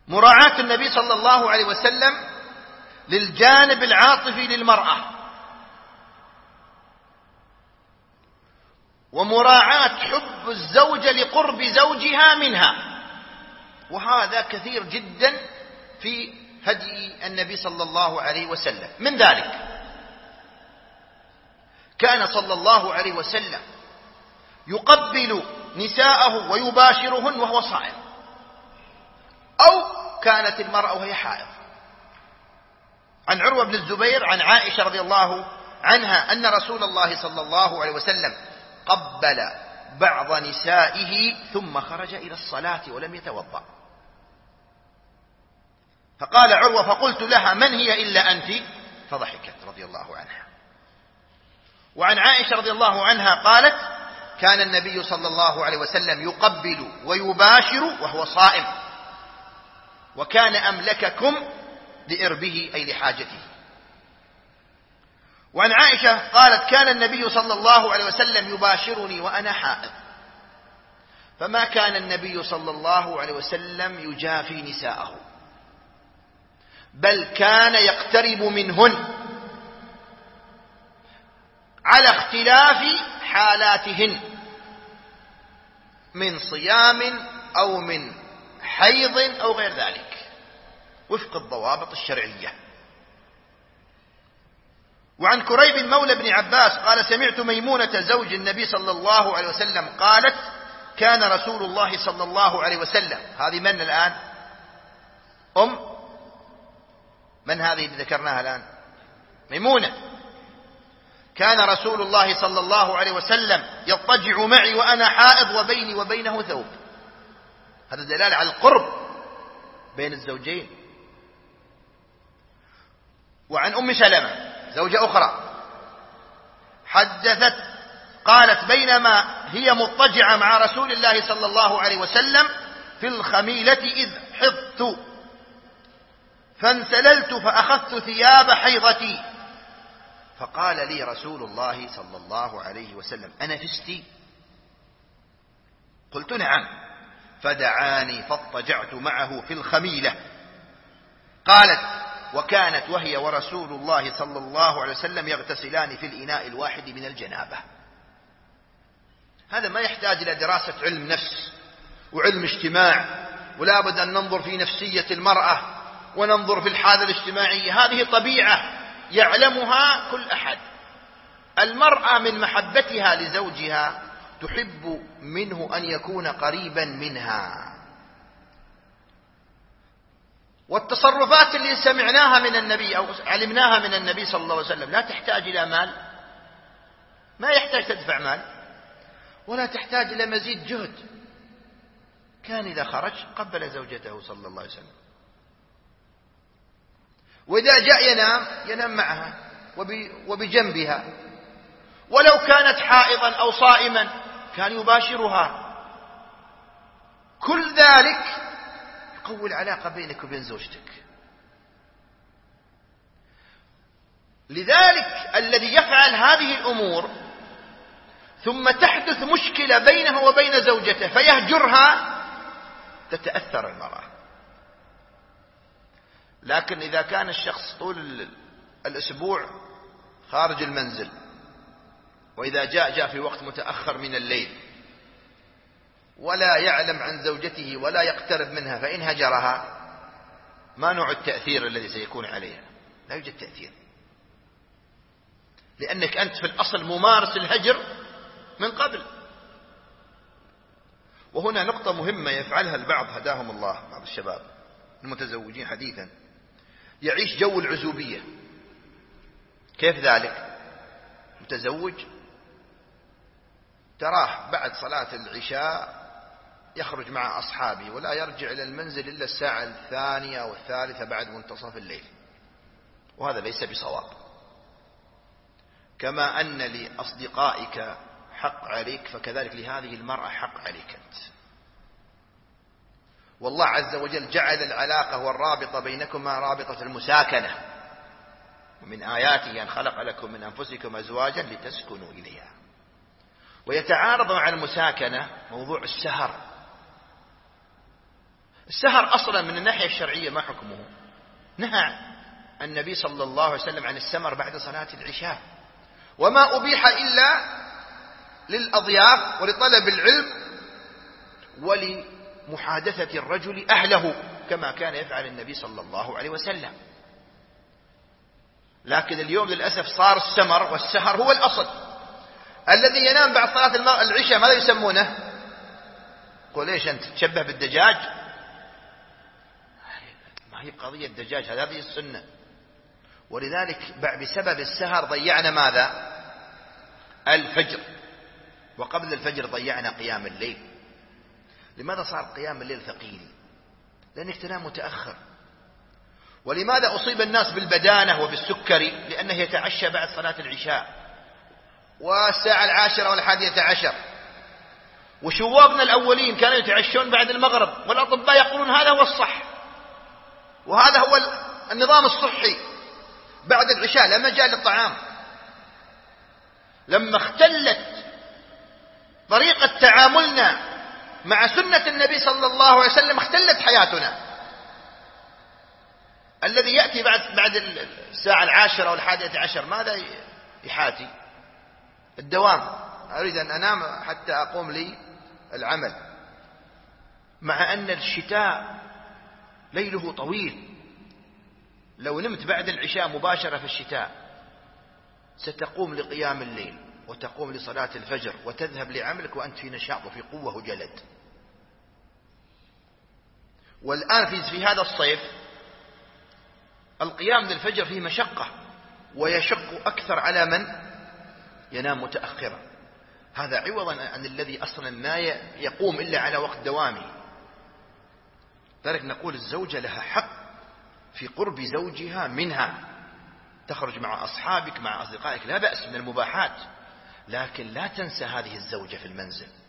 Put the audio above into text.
مراعاة النبي صلى الله عليه وسلم للجانب العاطفي للمرأة، ومراعاة حب الزوجة لقرب زوجها منها، وهذا كثير جدا في هدي النبي صلى الله عليه وسلم. من ذلك كان صلى الله عليه وسلم يقبل نساءه ويباشرهن وهو صائم، أو كانت المرأة وهي حائض. عن عروة بن الزبير عن عائشة رضي الله عنها أن رسول الله صلى الله عليه وسلم قبل بعض نسائه ثم خرج إلى الصلاة ولم يتوضأ، فقال عروة: فقلت لها: من هي إلا أنت؟ فضحكت رضي الله عنها. وعن عائشة رضي الله عنها قالت: كان النبي صلى الله عليه وسلم يقبل ويباشر وهو صائم، وكان أملككم لإربه أي لحاجته. وعن عائشة قالت: كان النبي صلى الله عليه وسلم يباشرني وأنا حائض، فما كان النبي صلى الله عليه وسلم يجافي نساءه، بل كان يقترب منهن على اختلاف حالاتهن من صيام أو من حيض أو غير ذلك وفق الضوابط الشرعية. وعن كريب مولى بن عباس قال: سمعت ميمونة زوج النبي صلى الله عليه وسلم قالت: كان رسول الله صلى الله عليه وسلم. هذه من الآن؟ من هذه اللي ذكرناها الآن؟ ميمونة. كان رسول الله صلى الله عليه وسلم يضطجع معي وأنا حائض وبيني وبينه ثوب. هذا دلالة على القرب بين الزوجين. وعن أم سلمة زوجة أخرى حدثت قالت: بينما هي مضطجعة مع رسول الله صلى الله عليه وسلم في الخميلة إذ حضت فانسللت فأخذت ثياب حيضتي، فقال لي رسول الله صلى الله عليه وسلم: أنفستي؟ قلت: نعم. فدعاني فاضطجعت معه في الخميلة. قالت: وكانت وهي ورسول الله صلى الله عليه وسلم يغتسلان في الإناء الواحد من الجنابة. هذا ما يحتاج إلى دراسة علم نفس وعلم اجتماع، ولا بد أن ننظر في نفسية المرأة وننظر في الحالة الاجتماعية. هذه طبيعة يعلمها كل أحد. المرأة من محبتها لزوجها تحب منه أن يكون قريبا منها. والتصرفات اللي سمعناها من النبي أو علمناها من النبي صلى الله عليه وسلم لا تحتاج إلى مال، ما يحتاج تدفع مال، ولا تحتاج إلى مزيد جهد. كان إذا خرج قبل زوجته صلى الله عليه وسلم، وإذا جاء ينام معها وبجنبها، ولو كانت حائضا أو صائما كان يباشرها. كل ذلك يقوي العلاقة بينك وبين زوجتك. لذلك الذي يفعل هذه الأمور ثم تحدث مشكلة بينه وبين زوجته فيهجرها تتأثر المرأة. لكن إذا كان الشخص طول الأسبوع خارج المنزل، وإذا جاء في وقت متأخر من الليل ولا يعلم عن زوجته ولا يقترب منها، فإن هجرها ما نوع التأثير الذي سيكون عليها؟ لا يوجد تأثير، لأنك أنت في الأصل ممارس الهجر من قبل. وهنا نقطة مهمة يفعلها البعض هداهم الله، بعض الشباب المتزوجين حديثا يعيش جو العزوبية. كيف ذلك؟ متزوج تراه بعد صلاة العشاء يخرج مع أصحابه ولا يرجع إلى المنزل إلا الساعة 2 أو 3 بعد منتصف الليل، وهذا ليس بصواب. كما أن لأصدقائك حق عليك فكذلك لهذه المرأة حق عليك أنت. والله عز وجل جعل العلاقة والرابطة بينكما رابطة المساكنة، ومن آياته أن خلق لكم من أنفسكم أزواجا لتسكنوا إليها. ويتعارض مع المساكنة موضوع السهر. السهر أصلا من الناحية الشرعية ما حكمه؟ نهى النبي صلى الله عليه وسلم عن السمر بعد صلاة العشاء، وما أبيح إلا للأضياف ولطلب العلم ولمحادثة الرجل أهله كما كان يفعل النبي صلى الله عليه وسلم. لكن اليوم للأسف صار السمر والسهر هو الأصل. الذي ينام بعد صلاة العشاء ماذا يسمونه؟ قل ليش أنت تشبه بالدجاج؟ ما هي قضية الدجاج، هذه السنة. ولذلك بسبب السهر ضيعنا ماذا؟ الفجر، وقبل الفجر ضيعنا قيام الليل. لماذا صار قيام الليل ثقيل؟ لأنك تنام متأخر. ولماذا أصيب الناس بالبدانة وبالسكري؟ لأنه يتعشى بعد صلاة العشاء والساعة 10 و11. وشوابنا الأولين كانوا يتعشون بعد المغرب، والأطباء يقولون هذا هو الصح وهذا هو النظام الصحي بعد العشاء لا مجال للطعام. لما اختلت طريقة تعاملنا مع سنة النبي صلى الله عليه وسلم اختلت حياتنا. الذي يأتي بعد الساعة 10 و11 ماذا يحاتي؟ الدوام، أريد أن أنام حتى أقوم لي العمل، مع أن الشتاء ليله طويل. لو نمت بعد العشاء مباشرة في الشتاء ستقوم لقيام الليل وتقوم لصلاة الفجر وتذهب لعملك وأنت في نشاط وفي قوة وجلد. والآن في هذا الصيف القيام للفجر فيه مشقة، ويشق أكثر على من ينام متأخرا. هذا عوضا عن الذي أصلا ما يقوم إلا على وقت دوامه. لذلك نقول الزوجة لها حق في قرب زوجها منها، تخرج مع أصحابك مع أصدقائك لا بأس من المباحات، لكن لا تنسى هذه الزوجة في المنزل.